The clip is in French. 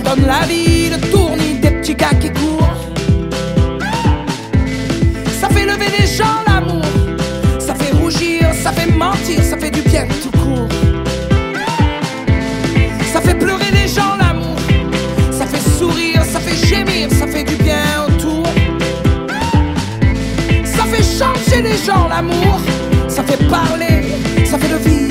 donne la vie, le tournis des petits gars qui courent. Ça fait lever les gens l'amour, ça fait rougir, ça fait mentir, ça fait du bien tout court. Ça fait pleurer les gens l'amour, ça fait sourire, ça fait gémir, ça fait du bien autour. Ça fait changer les gens l'amour, ça fait parler, ça fait le vivre.